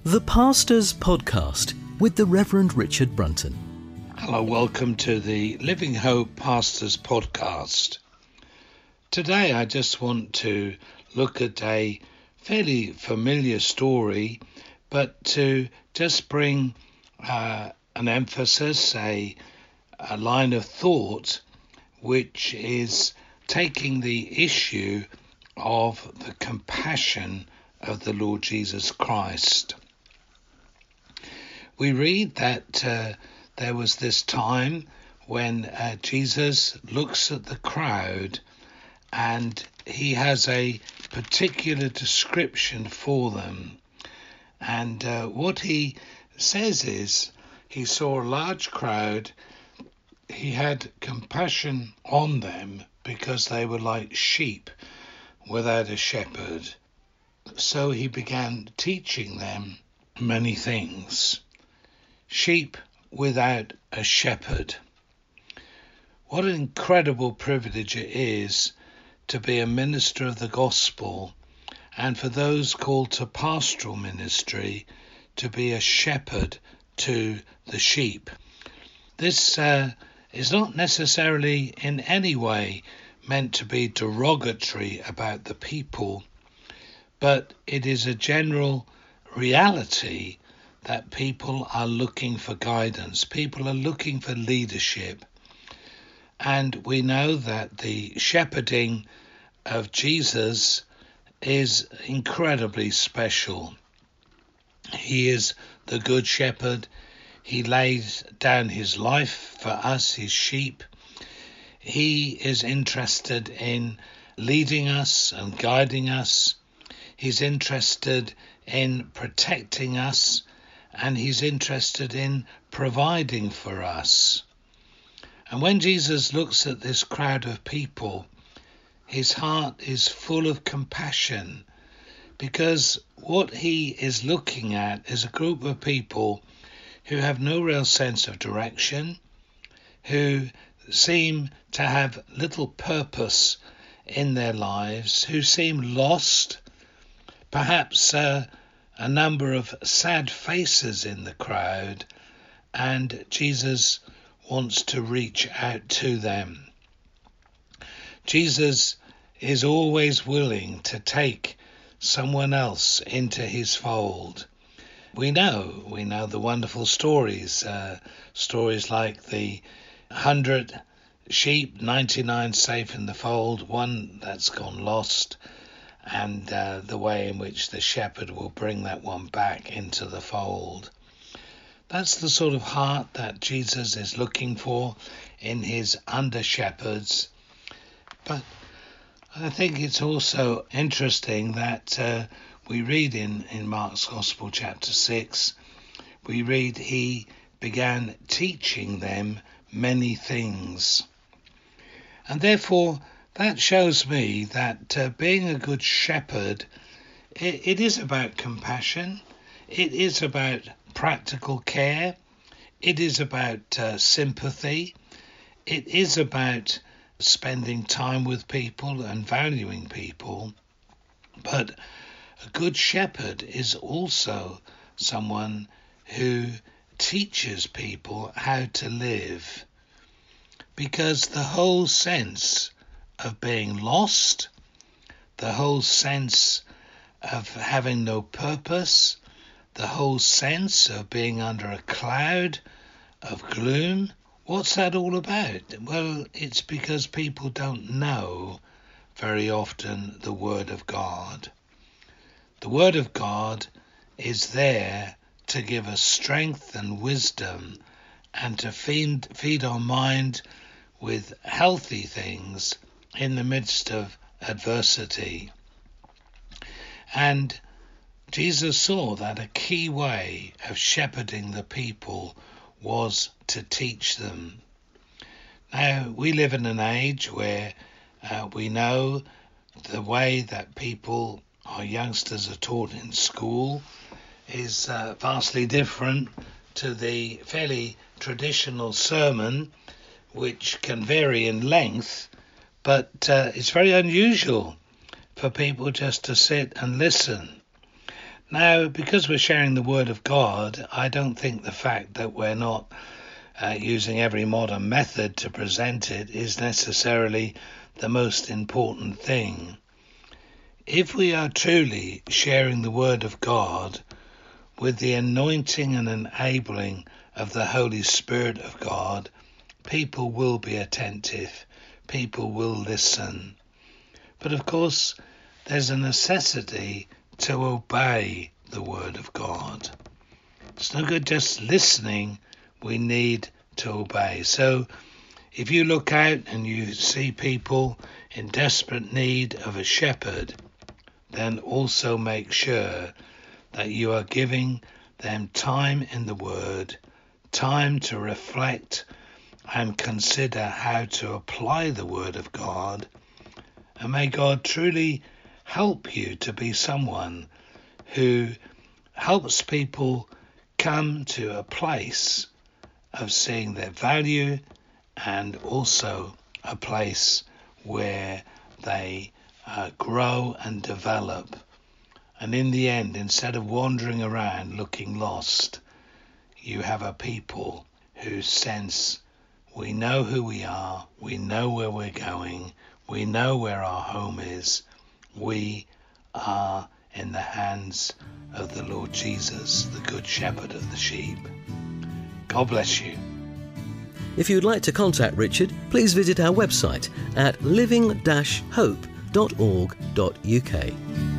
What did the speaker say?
The Pastor's Podcast with the Reverend Richard Brunton. Hello, welcome to the Living Hope Pastor's Podcast. Today I just want to look at a fairly familiar story, but to just bring an emphasis, a line of thought, which is taking the issue of the compassion of the Lord Jesus Christ. We read that there was this time when Jesus looks at the crowd and he has a particular description for them. And what he says is he saw a large crowd. He had compassion on them because they were like sheep without a shepherd. So he began teaching them many things. Sheep without a shepherd. What an incredible privilege it is to be a minister of the gospel, and for those called to pastoral ministry to be a shepherd to the sheep. This is not necessarily in any way meant to be derogatory about the people, but it is a general reality that people are looking for guidance. People are looking for leadership. And we know that the shepherding of Jesus is incredibly special. He is the good shepherd. He lays down his life for us, his sheep. He is interested in leading us and guiding us. He's interested in protecting us, and he's interested in providing for us. And when Jesus looks at this crowd of people, his heart is full of compassion, because what he is looking at is a group of people who have no real sense of direction, who seem to have little purpose in their lives, who seem lost, perhaps a number of sad faces in the crowd, and Jesus wants to reach out to them. Jesus is always willing to take someone else into his fold. We know the wonderful stories like the 100 sheep, 99 safe in the fold, one that's gone lost, and the way in which the shepherd will bring that one back into the fold. That's the sort of heart that Jesus is looking for in his under-shepherds. But I think it's also interesting that we read in Mark's Gospel chapter 6, we read he began teaching them many things. And therefore that shows me that being a good shepherd, it is about compassion, it is about practical care, it is about sympathy, it is about spending time with people and valuing people. But a good shepherd is also someone who teaches people how to live, because the whole sense of being lost, the whole sense of having no purpose, the whole sense of being under a cloud of gloom, what's that all about? Well, it's because people don't know very often the Word of God. The Word of God is there to give us strength and wisdom and to feed our mind with healthy things in the midst of adversity. And Jesus saw that a key way of shepherding the people was to teach them. Now, we live in an age where we know the way that people, our youngsters, are taught in school is vastly different to the fairly traditional sermon, which can vary in length, but it's very unusual for people just to sit and listen. Now, because we're sharing the Word of God, I don't think the fact that we're not using every modern method to present it is necessarily the most important thing. If we are truly sharing the Word of God with the anointing and enabling of the Holy Spirit of God, people will be attentive, people will listen. But of course, there's a necessity to obey the Word of God. It's no good just listening, we need to obey. So if you look out and you see people in desperate need of a shepherd, then also make sure that you are giving them time in the Word, time to reflect and consider how to apply the Word of God. And may God truly help you to be someone who helps people come to a place of seeing their value and also a place where they grow and develop. And in the end, instead of wandering around looking lost, you have a people who sense we know who we are, we know where we're going, we know where our home is. We are in the hands of the Lord Jesus, the Good Shepherd of the sheep. God bless you. If you'd like to contact Richard, please visit our website at living-hope.org.uk.